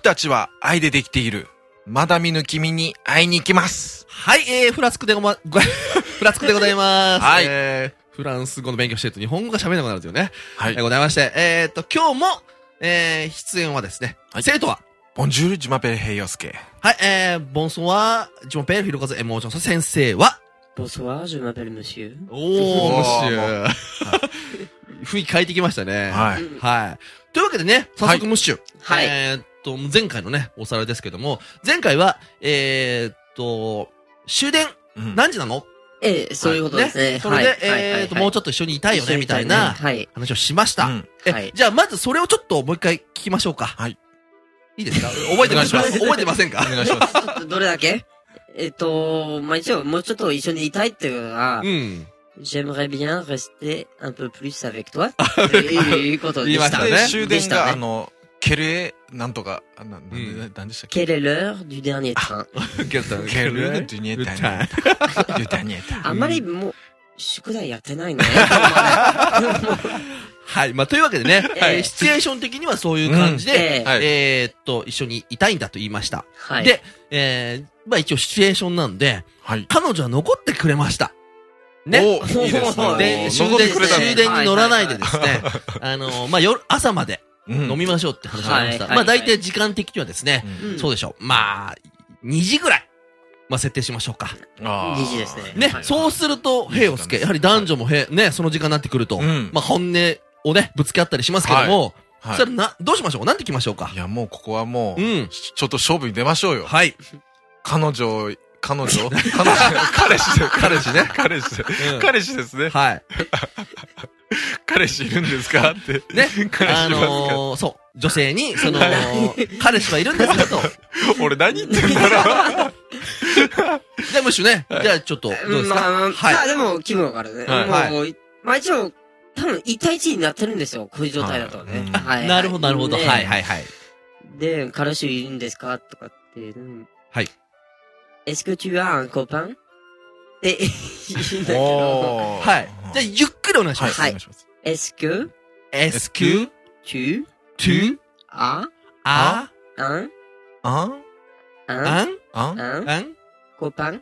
たちは愛でできている。まだ見ぬ君に会いに行きます。 はい、フラスクでございます。 はい。 フランス語の勉強してると日本語が喋れなくなるんですよね。 はい。 ございまして、今日も、出演はですね、 はい、 生徒は、 ボンジュール、ジュマペル、ヘイヨスケ。 はい、ボンソワ、ジュマペル、ヒロカズ、エモーション、先生は、 Bonsoir, je m'appelle monsieur. monsieur。雰囲気変えてきましたね。 はい。 はい。というわけでね、早速ムッシュ。 はい。 前回のね、おさらいですけども、前回は、終電、何時なの？ そういうことですね。 それで、もうちょっと一緒にいたいよね、みたいな話をしました。じゃあ、まずそれをちょっともう一回聞きましょうか。 はい。 いいですか？覚えてます？覚えてませんか？ お願いします。 ちょっとどれだけ？まあ、一応、もうちょっと一緒にいたいっていうのは、J'aimerais bien rester un peu plus avec toi. っていうことでした。 で、終電が、ケレなんとか、何でしたっけ？ Quelle est l'heure du dernier train? Quelle heure du dernier train? あんまりもう、宿題やってないね。 はい。まあ、というわけでね、シチュエーション的にはそういう感じで、一緒にいたいんだと言いました。 はい。 で、まあ一応シチュエーションなんで、 はい。 彼女は残ってくれました。ね。 お、いいですね。 で、終電に乗らないでですね、まあ朝まで飲みましょうって話になりました。まあ大体時間的にはですね、そうでしょう。まあ、2時ぐらい。まあ設定しましょうか。 2時ですね。 ね。そうすると、平洋介、やはり男女もね、その時間になってくると、まあ本音をね、ぶつけ合ったりしますけども、それどうしましょう？なんて聞きましょうか？ いや、もうここはもう、ちょっと勝負に出ましょうよ。 はい。 彼氏ですね。 はい。 彼氏いるんですかって。 ね。そう。女性に、彼氏はいるんですかと。 俺何言ってんだろう。 じゃあ、むしろね。じゃあ、ちょっと、どうですか？ はい。でも、気分わかるね。もう、まあ一応、多分、1対1になってるんですよ。こういう状態だとね。 はい。なるほど、なるほど。はい、はい、はい。 で、彼氏いるんですかとかって。 はい。 Est-ce que tu as un copain? って言うんだけど。はい。じゃあ、ゆっくりお願いします。 はい。Est-ce que tu as un copain?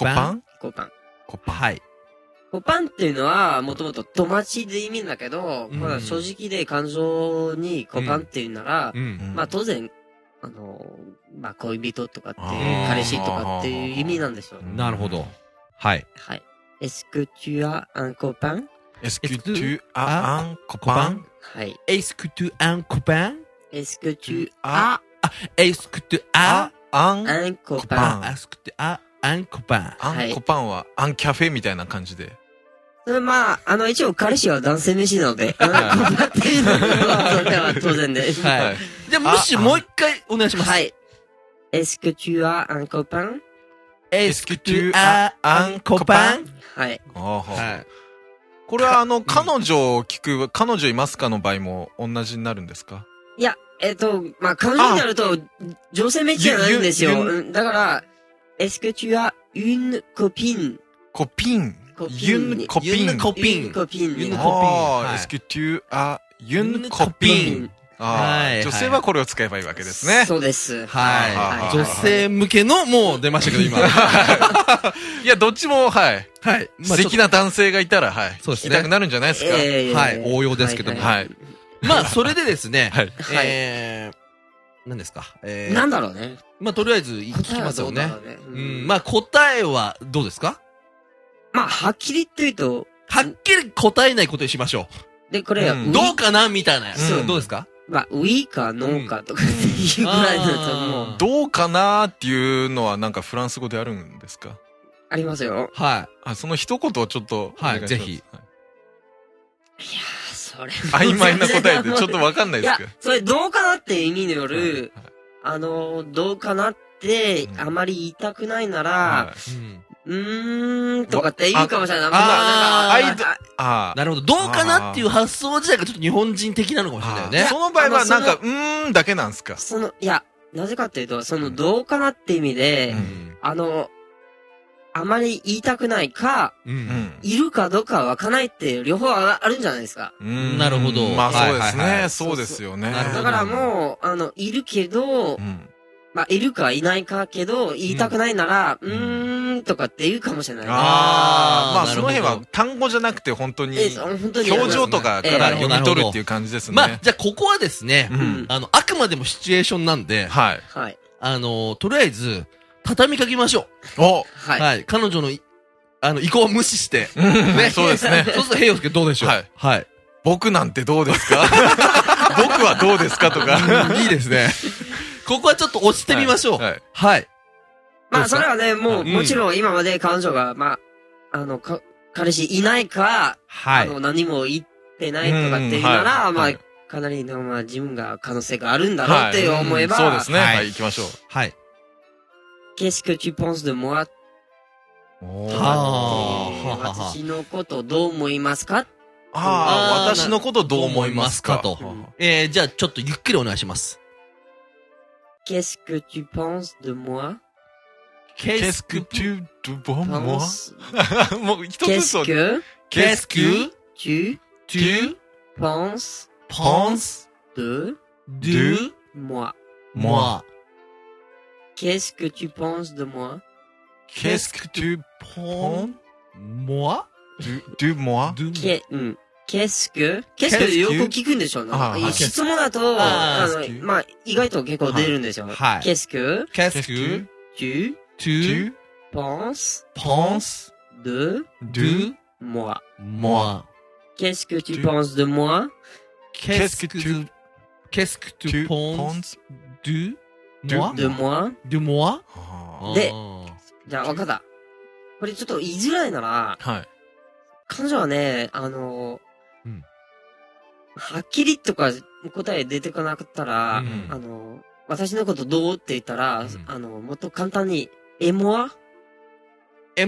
はい。 コパンっていうのは、もともと友達で意味だけど、まあ正直で感情にコパンっていうなら、まあ当然、まあ恋人とかっていう、彼氏とかっていう意味なんですよ。 なるほど。はい。 はい。Est-ce que tu as un copain? Est-ce que tu as un copain? はい。 Est-ce que tu as un copain? Est-ce que tu as Est-ce que tu as un copain? Est-ce que tu as un copain? アンコパンはアンキャフェみたいな感じで。 まあ、一応彼氏は男性飯なので、コパっていうのは、それは当然です。 はい。じゃあ、もしもう一回お願いします。 はい。Est-ce que tu as un copain? Est-ce que tu as un copain? はい。 はい。これは彼女を聞く、彼女いますかの場合も同じになるんですか？ いや、まあ、彼女になると、女性名じゃないんですよ。だから、Est-ce que tu as une copine? Copine. Une copine. Est-ce que tu as une copine? 女性はこれを使えばいいわけですね。 そうです。 はい。女性向けのもう出ましたけど、今。 いや、どっちも、はい。 はい。 素敵な男性がいたら、はい。 そうですね。 聞きたくなるんじゃないですか。 はい。応用ですけども。はい。まあ、それでですね。 はい。 何ですか。 なんだろうね。 まあ、とりあえず、聞きますよね。まあ、答えはどうですか？ まあ、はっきり言って言うと、 はっきり答えないことにしましょう。で、これは、 どうかなみたいな。どうですか？ まあ、ウィーかノーかとかっていうぐらいだともう。 どうかなっていうのはなんかフランス語であるんですか？ ありますよ。 はい。 その一言をちょっと。 はい、ぜひ。いやそれ。 曖昧な答えでちょっとわかんないですけど。 いや、それどうかなって意味による、どうかなって、あまり言いたくないなら、とかって言うかもしれない。 なるほど。どうかなっていう発想自体がちょっと日本人的なのかもしれないよね。 その場合はなんか、だけなんですか？ いや、なぜかっていうと、どうかなって意味で、 あまり言いたくないか、いるかどうかわからないっていう両方あるんじゃないですか。 なるほど。 まあそうですね。そうですよね。 だからもう、いるけど、まあ、いるかいないかけど、言いたくないなら、とかって言うかもしれない。 まあその辺は単語じゃなくて本当に、表情とかから読み取るっていう感じですね。 まあ、じゃあここはですね、あくまでもシチュエーションなんで、 はい。 とりあえず、畳みかけましょう。はい。彼女の、意向を無視して。 ね。そうですね。 そうすると、平洋介どうでしょう。はい。 僕なんてどうですか僕はどうですかとか。 いいですね。ここはちょっと押してみましょう。はい。 まあ、それはね、もちろん今まで彼女が、まあ、彼氏いないか、何も言ってないとかっていうなら、まあ、かなりの、まあ、自分が可能性があるんだろうって思えば。 そうですね。はい、行きましょう。 はい。 Qu'est-ce que tu penses de moi? 私のことどう思いますか？ 私のことどう思いますかと。 じゃあちょっとゆっくりお願いします。 Qu'est-ce que tu penses de moi? Qu'est-ce que tu penses? もう一つそう。 Qu'est-ce que tu penses de moi? Qu'est-ce que tu penses de moi? Qu'est-ce que tu penses moi? de moi? Qu'est-ce que よく聞くんでしょうね。質問だと、まあ、意外と結構出るんですよ。Qu'est-ce que tu penses de moi? Qu'est-ce que tu penses de moi? Qu'est-ce que tu penses de moi? De moi? で、じゃあ分かった。これちょっと言いづらいなら、彼女はね、はっきりとか答え出てこなかったら、私のことどうって言ったら、もっと簡単に、エモアって、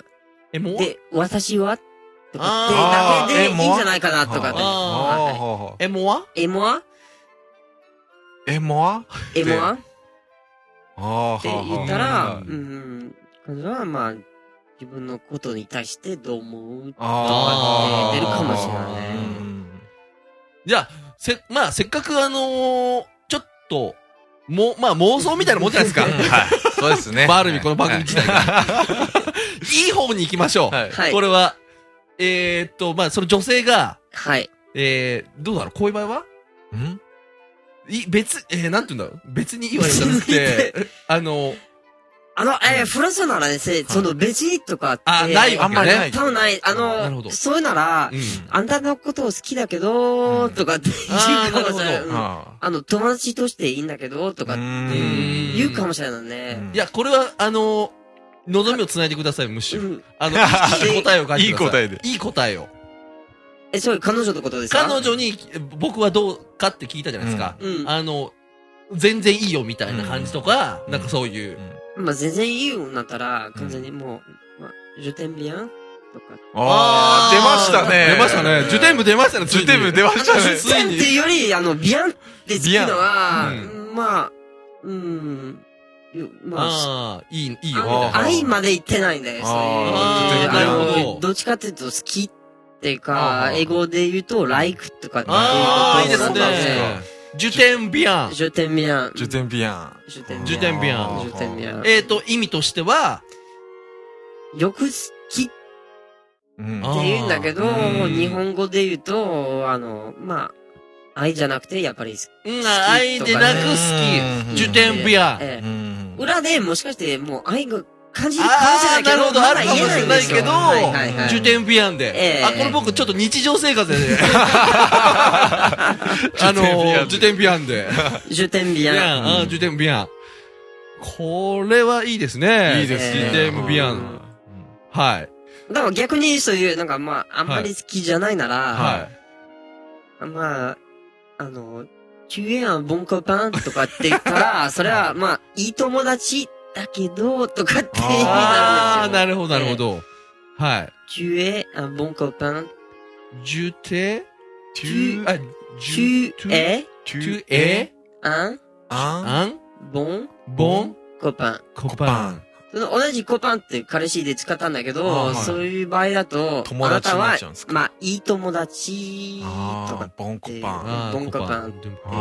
で、私はとかってだけでいいんじゃないかなとかって。 エモアって言ったら、彼女はまあ、自分のことに対してどう思うとか出るかもしれないね。 じゃあ、まあ、せっかくちょっと、まあ妄想みたいなもんじゃないですか。はい。 そうですね。 まあ、ある意味この番組自体が。いい方に行きましょう。はい。これは、まあ、その女性が、 はい。 どうだろうこういう場合はなんて言うんだろう別にいいわけじゃなくて、 フランスならですね、その別にとかって。 ないわけね。 多分ない。そういうなら、あんたのことを好きだけど、とかって言うかもしれない。友達としていいんだけど、とかって言うかもしれないね。 いや、これは、望みを繋いでください、むしろ。いい答えを書いてください。 いい答えで。 いい答えを。 そういう彼女のことですか？ 彼女に、僕はどうかって聞いたじゃないですか。全然いいよみたいな感じとか、なんかそういう。 まあ、全然いいようになったら、完全にもう、je t'aime bien とか。 出ましたね。 出ましたね。ジュテンム出ましたね。 ジュテンム出ましたね。 ジュテンっていうより、ビアンって好きのは、まあ、 いいよ。 愛まで言ってないんだよ、そういう。どっちかっていうと好きっていうか、英語で言うと、like とかっていうこと。 いいですね。ジュテンビアン。 ジュテンビアン。 ジュテンビアン。 ジュテンビアン。 ジュテンビアン。 意味としては、 よく好きって言うんだけど、日本語で言うと、まあ、愛じゃなくて、やっぱり好き。 愛でなく好き。ジュテンビアン。裏でもしかしてもう愛が感じるかもしれないけど、 なるほど、あるかもしれないけど、ジュテンビアンで。これ僕ちょっと日常生活で、ジュテンビアンで。 ジュテンビアン。 ジュテンビアン。これはいいですね。 いいですね。ジュテンビアン。はい。 だから逆にそういう、なんかまあ、あんまり好きじゃないなら、まあ、tu es un bon copain とかって言ったら、それはまあ、いい友達だけど、とかって意味になるんですよ。 なるほど、なるほど。はい。 tu es un bon copain. tu es un bon copain. その同じコパンって彼氏で使ったんだけど、そういう場合だと、 友達になっちゃうんですか？ まあ、いい友達とか。 ボンコパン。 ボンコパン。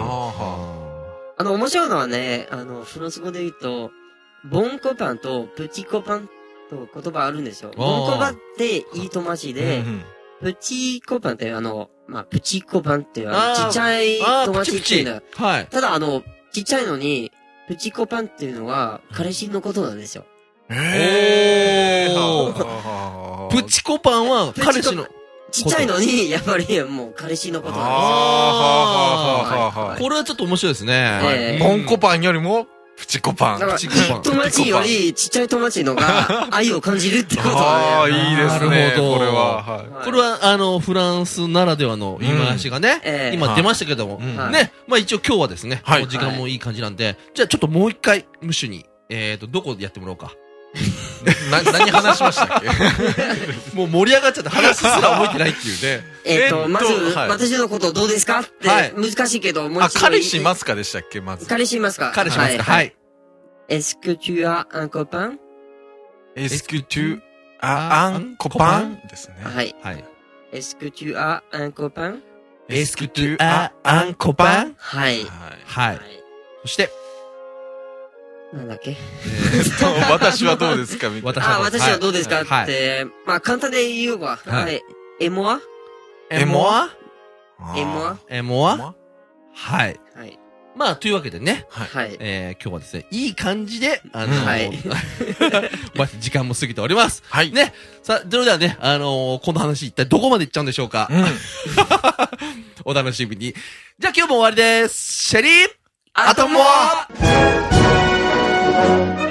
面白いのはね、フランス語で言うと、ボンコパンとプチコパンと言葉あるんですよ。ボンコパンっていい友達で、プチコパンって、まあ、プチコパンっていうちっちゃい友達っていうんだ。 はい。 ただちっちゃいのに、プチコパンっていうのは、彼氏のことなんですよ。 プチコパンは彼氏の。 ちっちゃいのに、やっぱりもう彼氏のことなんですよ。これはちょっと面白いですね。 ボンコパンよりも、プチコパン。 友達よりちっちゃい友達のが愛を感じるってことだね。 いいですね。これは。 これは、フランスならではの言い回しがね、今出ましたけども。ね。まあ一応今日はですね、時間もいい感じなんで、じゃあちょっともう一回、ムッシュに、どこでやってもらおうか。 何話しましたっけ？ もう盛り上がっちゃって話すら覚えてないっていうね。まず、私のことどうですかって、難しいけど、もう一度。 彼氏いますかでしたっけまず。 彼氏いますか？ 彼氏いますか？はい。 Est-ce que tu as un copain? Est-ce que tu as un copain? ですね。 はい。Est-ce que tu as un copain? Est-ce que tu as un copain? はい。 はい。そして、 なんだっけ私はどうですかみたいな。 私はどうですかって、まあ簡単で言うわ。はい。エモアエモアエモアエモアはい。 はい。 まあ、というわけでね。 はい。 今日はですね、いい感じで、はい。まあ、時間も過ぎております。 はい。 ね。さあ、それではね、この話一体どこまで行っちゃうんでしょうか。お楽しみに。じゃあ今日も終わりです。シェリー、 アトモア